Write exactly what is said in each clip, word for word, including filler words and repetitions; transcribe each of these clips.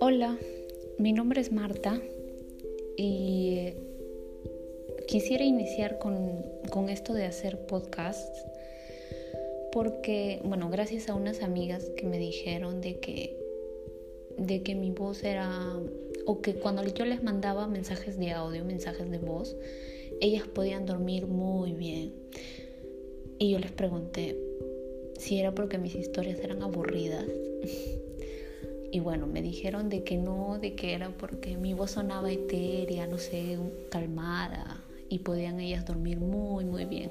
Hola, mi nombre es Marta y quisiera iniciar con, con esto de hacer podcasts porque, bueno, gracias a unas amigas que me dijeron de que, de que mi voz era, o que cuando yo les mandaba mensajes de audio, mensajes de voz, ellas podían dormir muy bien. Y yo les pregunté si era porque mis historias eran aburridas. Y bueno, me dijeron de que no, de que era porque mi voz sonaba etérea, no sé, calmada, y podían ellas dormir muy, muy bien.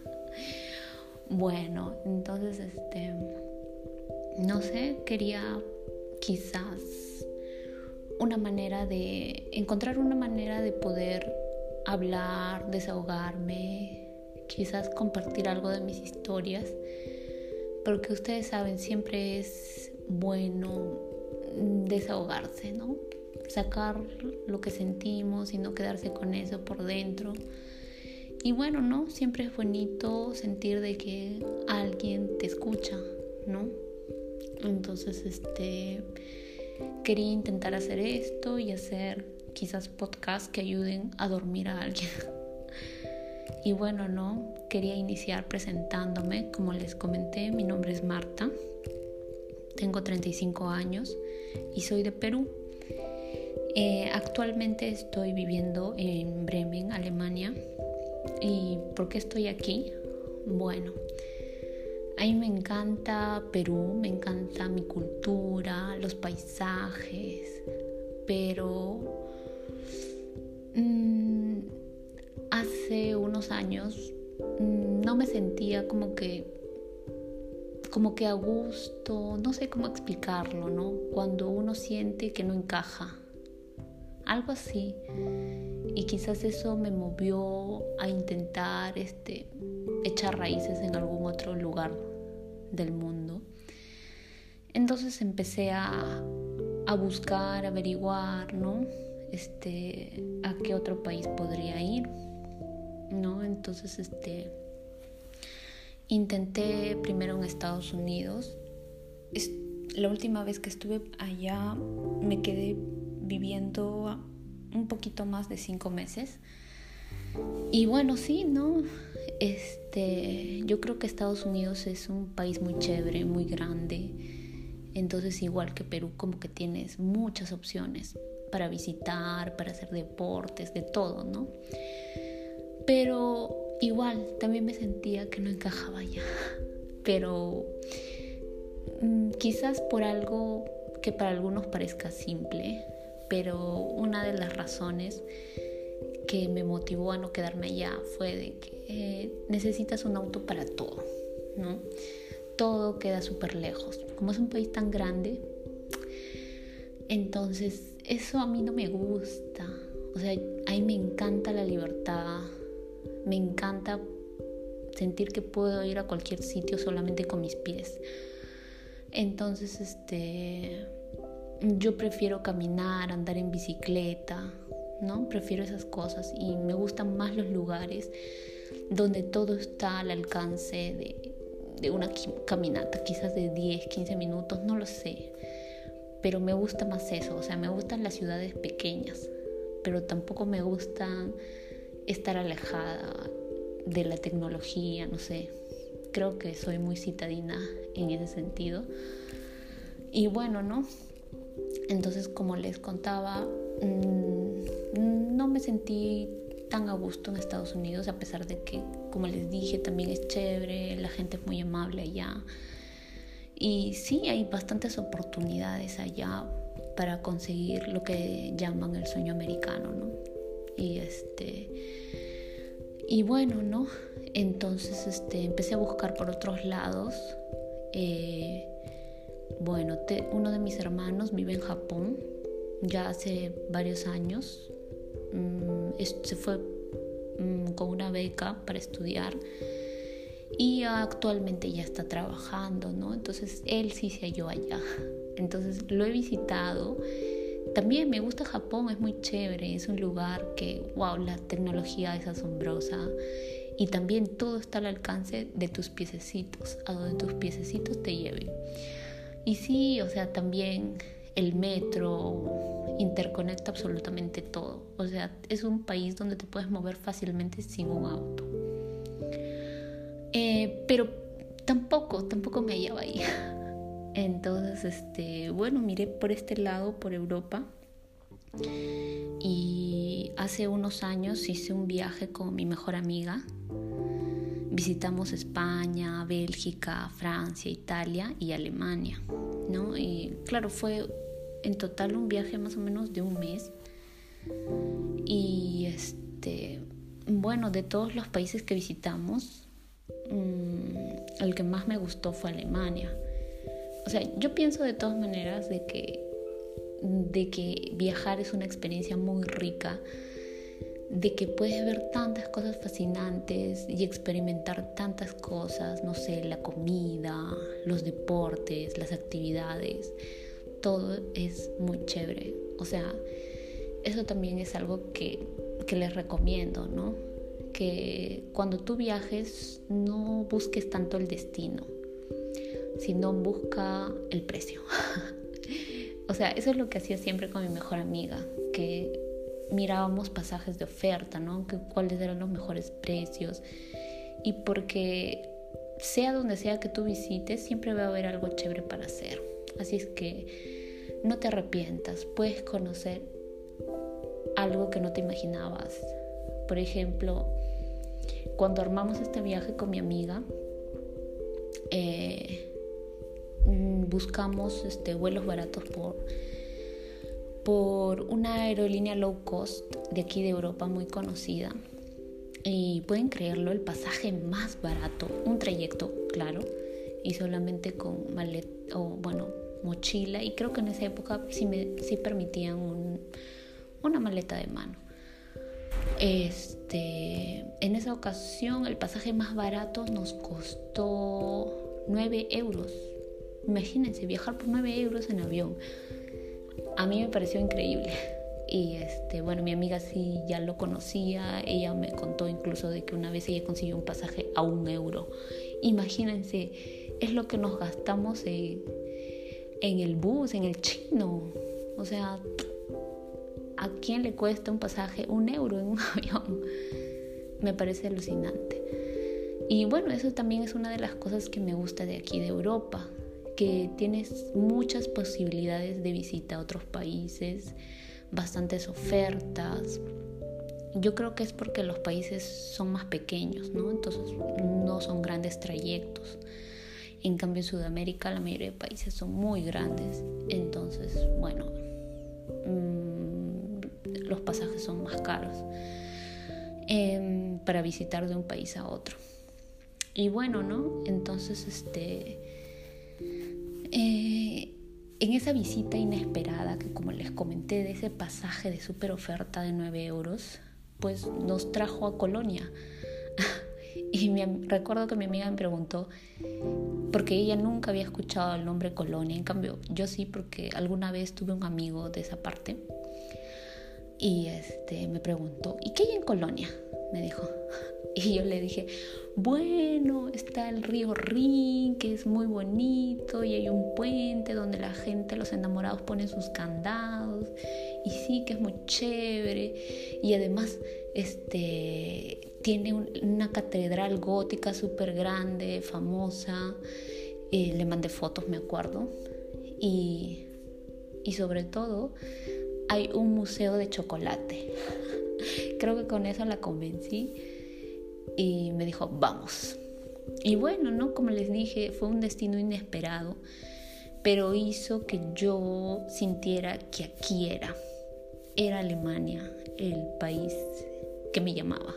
Bueno, entonces, este, no sé, quería quizás una manera de, encontrar una manera de poder hablar, desahogarme, quizás compartir algo de mis historias, porque ustedes saben, siempre es bueno desahogarse, ¿no? Sacar lo que sentimos y no quedarse con eso por dentro. Y bueno, ¿no? Siempre es bonito sentir de que alguien te escucha, ¿no? Entonces, este, quería intentar hacer esto y hacer quizás podcasts que ayuden a dormir a alguien. Y bueno, ¿no? Quería iniciar presentándome. Como les comenté, mi nombre es Marta. Tengo treinta y cinco años y soy de Perú. Eh, actualmente estoy viviendo en Bremen, Alemania. ¿Y por qué estoy aquí? Bueno, a mí me encanta Perú, me encanta mi cultura, los paisajes, pero mmm, hace unos años mmm, no me sentía como que como que a gusto, no sé cómo explicarlo, ¿no? Cuando uno siente que no encaja, algo así. Y quizás eso me movió a intentar este, echar raíces en algún otro lugar del mundo. Entonces empecé a, a buscar, a averiguar, ¿no? Este, a qué otro país podría ir, ¿no? Entonces, este... intenté primero en Estados Unidos. Es, la última vez que estuve allá me quedé viviendo un poquito más de cinco meses. Y bueno, sí, ¿no? Este, yo creo que Estados Unidos es un país muy chévere, muy grande. Entonces, igual que Perú, como que tienes muchas opciones para visitar, para hacer deportes, de todo, ¿no? Pero igual, también me sentía que no encajaba allá, pero mmm, quizás por algo que para algunos parezca simple, pero una de las razones que me motivó a no quedarme allá fue de que eh, necesitas un auto para todo, ¿no? Todo queda súper lejos. Como es un país tan grande, entonces eso a mí no me gusta. O sea, a mí me encanta la libertad. Me encanta sentir que puedo ir a cualquier sitio solamente con mis pies. Entonces, este, yo prefiero caminar, andar en bicicleta, ¿no? Prefiero esas cosas y me gustan más los lugares donde todo está al alcance de, de una caminata, quizás de diez, quince minutos, no lo sé. Pero me gusta más eso, o sea, me gustan las ciudades pequeñas, pero tampoco me gustan estar alejada de la tecnología, no sé. Creo que soy muy citadina en ese sentido. Y bueno, ¿no? Entonces, como les contaba, mmm, no me sentí tan a gusto en Estados Unidos, a pesar de que, como les dije, también es chévere, la gente es muy amable allá. Y sí, hay bastantes oportunidades allá para conseguir lo que llaman el sueño americano, ¿no? Y este y bueno, ¿no? Entonces este empecé a buscar por otros lados. Eh, bueno, te, uno de mis hermanos vive en Japón ya hace varios años. Mm, es, se fue mm, con una beca para estudiar y actualmente ya está trabajando, ¿no? Entonces él sí se halló allá. Entonces lo he visitado. También me gusta Japón, es muy chévere, es un lugar que, wow, la tecnología es asombrosa y también todo está al alcance de tus piececitos, a donde tus piececitos te lleven. Y sí, o sea, también el metro, interconecta absolutamente todo. O sea, es un país donde te puedes mover fácilmente sin un auto. Eh, pero tampoco, tampoco me hallaba ahí. Entonces, este, bueno, miré por este lado, por Europa. Y hace unos años hice un viaje con mi mejor amiga. Visitamos España, Bélgica, Francia, Italia y Alemania, ¿no? Y claro, fue en total un viaje más o menos de un mes. Y este, bueno, de todos los países que visitamos, mmm, el que más me gustó fue Alemania. O sea, yo pienso de todas maneras de que, de que viajar es una experiencia muy rica, de que puedes ver tantas cosas fascinantes y experimentar tantas cosas, no sé, la comida, los deportes, las actividades, todo es muy chévere. O sea, eso también es algo que, que les recomiendo, ¿no? Que cuando tú viajes no busques tanto el destino, sino busca el precio. O sea, eso es lo que hacía siempre con mi mejor amiga, que mirábamos pasajes de oferta, ¿no? Que cuáles eran los mejores precios. Y porque sea donde sea que tú visites, siempre va a haber algo chévere para hacer. Así es que no te arrepientas, puedes conocer algo que no te imaginabas. Por ejemplo, cuando armamos este viaje con mi amiga, eh, buscamos este, vuelos baratos por, por una aerolínea low cost de aquí de Europa muy conocida. Y pueden creerlo, el pasaje más barato, un trayecto, claro, y solamente con maleta, o bueno, mochila, y creo que en esa época sí, me, sí permitían un, una maleta de mano. Este, en esa ocasión el pasaje más barato nos costó nueve euros. Imagínense, viajar por nueve euros en avión. A mí me pareció increíble. Y este, bueno, mi amiga sí ya lo conocía. Ella me contó incluso de que una vez ella consiguió un pasaje a un euro. Imagínense, es lo que nos gastamos en, en el bus, en el chino. O sea, ¿a quién le cuesta un pasaje un euro en un avión? Me parece alucinante. Y bueno, eso también es una de las cosas que me gusta de aquí de Europa, que tienes muchas posibilidades de visita a otros países, bastantes ofertas. Yo creo que es porque los países son más pequeños, ¿no? Entonces no son grandes trayectos. En cambio en Sudamérica la mayoría de países son muy grandes. Entonces, bueno, mmm, los pasajes son más caros eh, para visitar de un país a otro. Y bueno, ¿no? Entonces, este... Eh, en esa visita inesperada, que como les comenté, de ese pasaje de súper oferta de nueve euros, pues nos trajo a Colonia. Y me, recuerdo que mi amiga me preguntó, porque ella nunca había escuchado el nombre Colonia. En cambio, yo sí, porque alguna vez tuve un amigo de esa parte. Y este, me preguntó, ¿y qué hay en Colonia? Me dijo. Y yo le dije, bueno, está el río Rin, que es muy bonito, y hay un puente donde la gente, los enamorados, ponen sus candados, y sí, que es muy chévere, y además este, tiene un, una catedral gótica súper grande, famosa. Eh, le mandé fotos, me acuerdo, y, y sobre todo hay un museo de chocolate. Creo que con eso la convencí. Y me dijo, vamos. Y bueno, ¿no? Como les dije, fue un destino inesperado, pero hizo que yo sintiera que aquí era. Era Alemania, el país que me llamaba.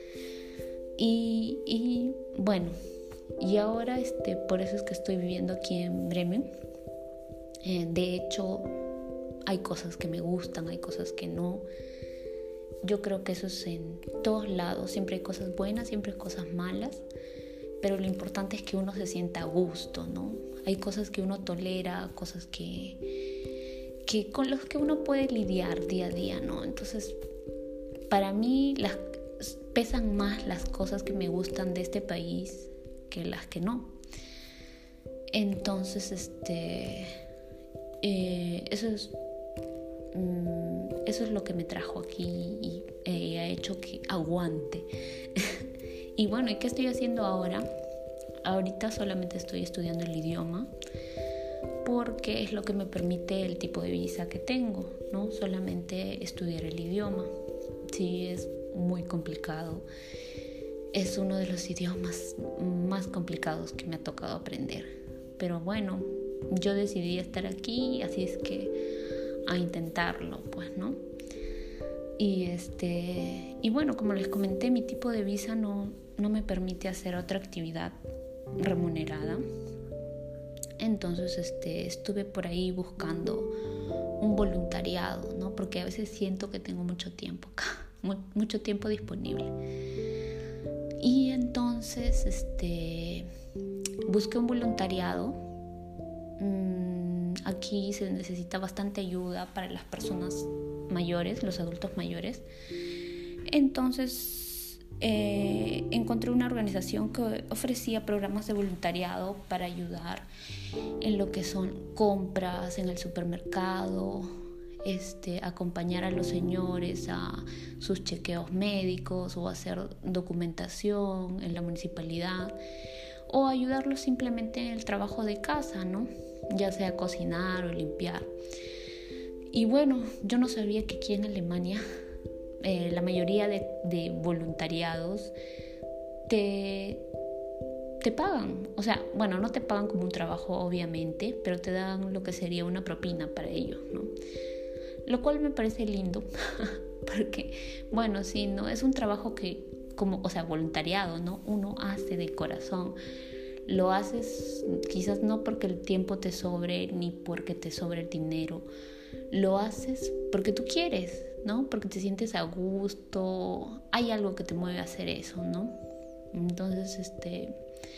Y, y bueno, y ahora este, por eso es que estoy viviendo aquí en Bremen. Eh, de hecho, hay cosas que me gustan, hay cosas que no. Yo creo que eso es en todos lados. Siempre hay cosas buenas, siempre hay cosas malas, pero lo importante es que uno se sienta a gusto, ¿no? Hay cosas que uno tolera, cosas que, que con las que uno puede lidiar día a día, ¿no? Entonces, para mí las, pesan más las cosas que me gustan de este país que las que no. Entonces, este... eh, eso es mm, eso es lo que me trajo aquí y eh, ha hecho que aguante. Y bueno, ¿y qué estoy haciendo ahora? Ahorita solamente estoy estudiando el idioma porque es lo que me permite el tipo de visa que tengo, ¿no? Solamente estudiar el idioma. Sí, es muy complicado. Es uno de los idiomas más complicados que me ha tocado aprender. Pero bueno, yo decidí estar aquí, así es que a intentarlo, pues, ¿no? Y este y bueno, como les comenté, mi tipo de visa no, no me permite hacer otra actividad remunerada. Entonces este, estuve por ahí buscando un voluntariado, ¿no? Porque a veces siento que tengo mucho tiempo acá, mucho tiempo disponible. Y entonces este, busqué un voluntariado. Aquí se necesita bastante ayuda para las personas mayores, los adultos mayores. Entonces eh, encontré una organización que ofrecía programas de voluntariado para ayudar en lo que son compras en el supermercado, este, acompañar a los señores a sus chequeos médicos o hacer documentación en la municipalidad o ayudarlos simplemente en el trabajo de casa, ¿no? Ya sea cocinar o limpiar. Y bueno, yo no sabía que aquí en Alemania eh, la mayoría de, de voluntariados te, te pagan. O sea, bueno, no te pagan como un trabajo obviamente, pero te dan lo que sería una propina para ellos, ¿no? Lo cual me parece lindo porque, bueno, sí, no es un trabajo que, como, o sea, voluntariado, ¿no? Uno hace de corazón. Lo haces quizás no porque el tiempo te sobre ni porque te sobre el dinero. Lo haces porque tú quieres, ¿no? Porque te sientes a gusto. Hay algo que te mueve a hacer eso, ¿no? Entonces, este...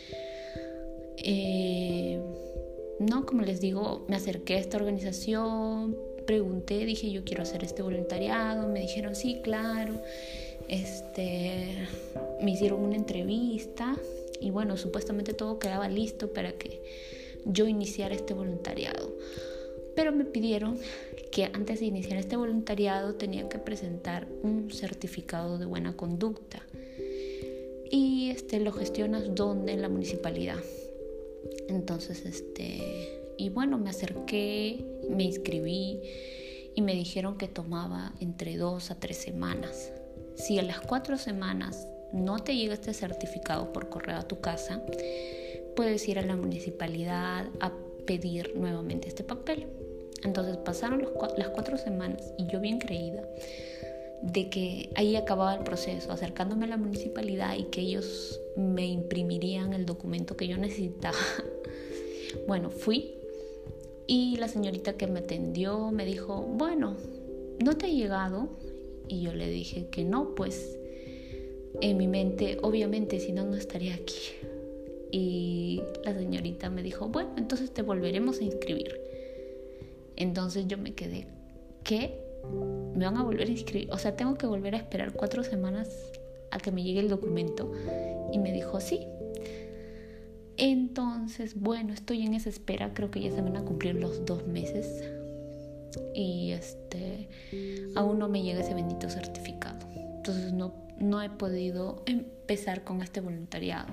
Eh, no, como les digo, me acerqué a esta organización, pregunté, dije yo quiero hacer este voluntariado. Me dijeron sí, claro. Este, me hicieron una entrevista. Y bueno, supuestamente todo quedaba listo para que yo iniciara este voluntariado. Pero me pidieron que antes de iniciar este voluntariado tenía que presentar un certificado de buena conducta. Y este lo gestionas donde, en la municipalidad. Entonces, este, y bueno, me acerqué, me inscribí y me dijeron que tomaba entre dos a tres semanas. Si a las cuatro semanas no te llega este certificado por correo a tu casa, puedes ir a la municipalidad a pedir nuevamente este papel. Entonces pasaron los, las cuatro semanas y yo bien creída de que ahí acababa el proceso, acercándome a la municipalidad y que ellos me imprimirían el documento que yo necesitaba. Bueno, fui y la señorita que me atendió me dijo, bueno, ¿no te ha llegado? Y yo le dije que no, pues en mi mente, obviamente, si no, no estaría aquí. Y la señorita me dijo, bueno, entonces te volveremos a inscribir. Entonces yo me quedé, ¿qué? ¿Me van a volver a inscribir? O sea, tengo que volver a esperar cuatro semanas a que me llegue el documento. Y me dijo, sí. Entonces, bueno, estoy en esa espera. Creo que ya se van a cumplir los dos meses. Y este, aún no me llega ese bendito certificado. Entonces no, no he podido empezar con este voluntariado.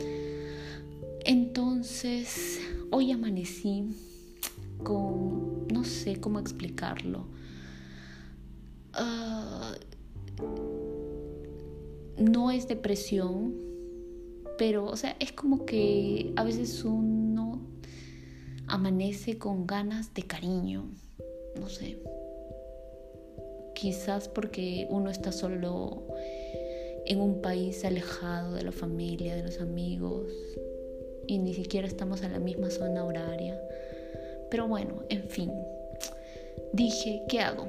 Entonces, hoy amanecí con, no sé cómo explicarlo. Uh, no es depresión, pero, o sea, es como que a veces uno amanece con ganas de cariño, no sé. Quizás porque uno está solo en un país alejado de la familia, de los amigos, y ni siquiera estamos en la misma zona horaria. Pero bueno, en fin, dije, ¿qué hago?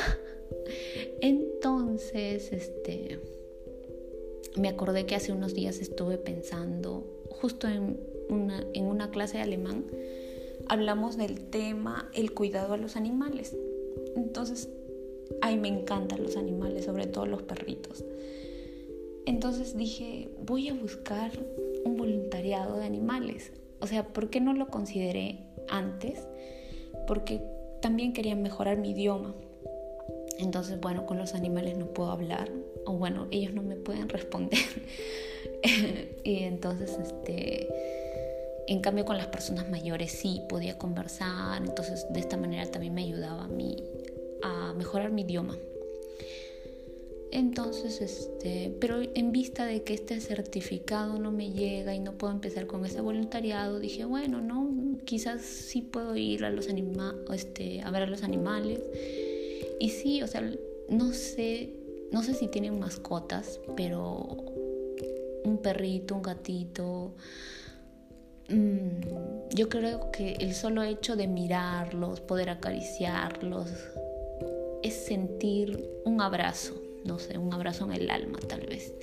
Entonces, este, me acordé que hace unos días estuve pensando, justo en una, en una clase de alemán, hablamos del tema el cuidado a los animales. Entonces, ay, me encantan los animales, sobre todo los perritos. Entonces dije, voy a buscar un voluntariado de animales. O sea, ¿por qué no lo consideré antes? porque también quería mejorar mi idioma. Entonces, bueno, con los animales no puedo hablar, o bueno, ellos no me pueden responder. Y entonces, este, en cambio con las personas mayores sí podía conversar, entonces de esta manera también me ayudaba a mí a mejorar mi idioma. Entonces, este, pero en vista de que este certificado no me llega y no puedo empezar con ese voluntariado, dije, bueno, no, quizás sí puedo ir a los anima, este, a ver a los animales. Y sí, o sea, no sé, no sé si tienen mascotas, pero un perrito, un gatito, mmm, yo creo que el solo hecho de mirarlos, poder acariciarlos, es sentir un abrazo, no sé, un abrazo en el alma tal vez.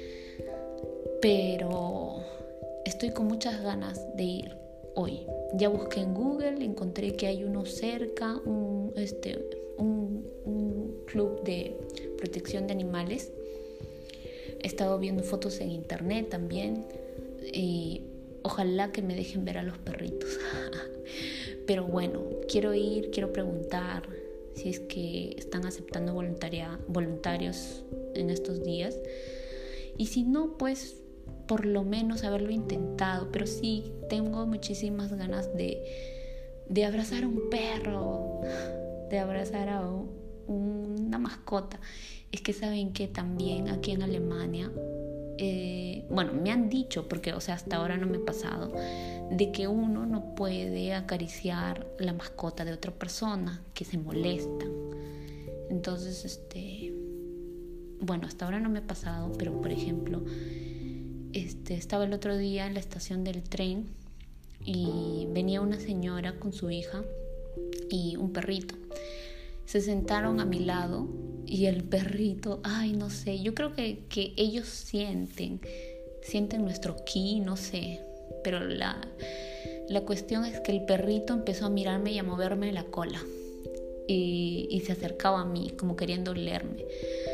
Pero estoy con muchas ganas de ir hoy. Ya busqué en Google, encontré que hay uno cerca, un, este, un, un club de protección de animales. He estado viendo fotos en internet también y ojalá que me dejen ver a los perritos. Pero bueno, quiero ir, quiero preguntar si es que están aceptando voluntaria, voluntarios en estos días. Y si no, pues por lo menos haberlo intentado. Pero sí, tengo muchísimas ganas de, de abrazar a un perro, de abrazar a un, una mascota. Es que saben que también aquí en Alemania, eh, bueno, me han dicho, porque o sea, hasta ahora no me ha pasado, de que uno no puede acariciar la mascota de otra persona, que se molestan. Entonces, este, bueno, hasta ahora no me ha pasado, pero por ejemplo, este, estaba el otro día en la estación del tren y venía una señora con su hija y un perrito. Se sentaron a mi lado y el perrito, ay, no sé, yo creo que, que ellos sienten, sienten nuestro ki, no sé, pero la, la cuestión es que el perrito empezó a mirarme y a moverme la cola y, y se acercaba a mí como queriendo olerme.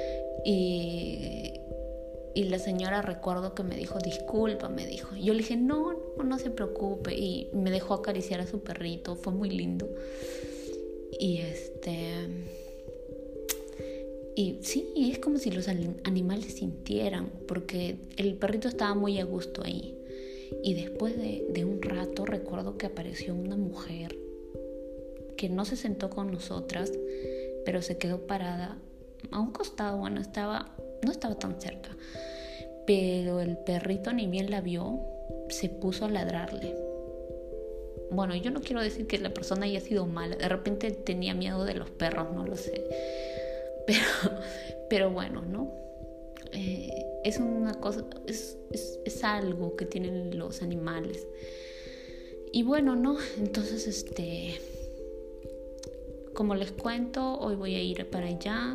Y, y la señora, recuerdo que me dijo, disculpa, me dijo. Yo le dije, no, no, no se preocupe, y me dejó acariciar a su perrito, fue muy lindo. Y este... Y sí, es como si los animales sintieran, porque el perrito estaba muy a gusto ahí. Y después de, de un rato recuerdo que apareció una mujer que no se sentó con nosotras, pero se quedó parada a un costado. Bueno, estaba, no estaba tan cerca, pero el perrito ni bien la vio, se puso a ladrarle. Bueno, yo no quiero decir que la persona haya sido mala, de repente tenía miedo de los perros, no lo sé. Pero, pero bueno, ¿no? Eh, es una cosa, es, es, es algo que tienen los animales. Y bueno, ¿no? Entonces, este, como les cuento, hoy voy a ir para allá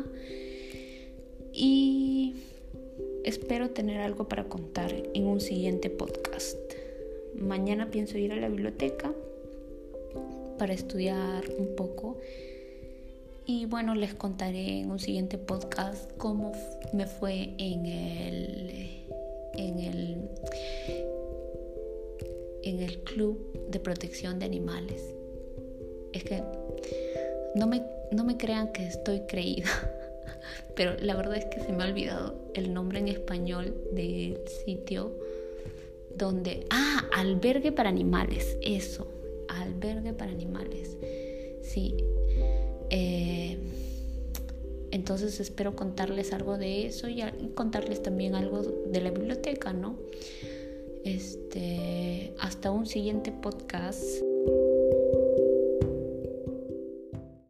y espero tener algo para contar en un siguiente podcast. Mañana pienso ir a la biblioteca para estudiar un poco. Y bueno, les contaré en un siguiente podcast cómo me fue en el, en el, en el club de protección de animales. Es que no me, no me crean que estoy creída, pero la verdad es que se me ha olvidado el nombre en español del sitio donde... Ah, albergue para animales, eso, albergue para animales, sí. Eh, entonces espero contarles algo de eso y contarles también algo de la biblioteca, ¿no? Este, hasta un siguiente podcast.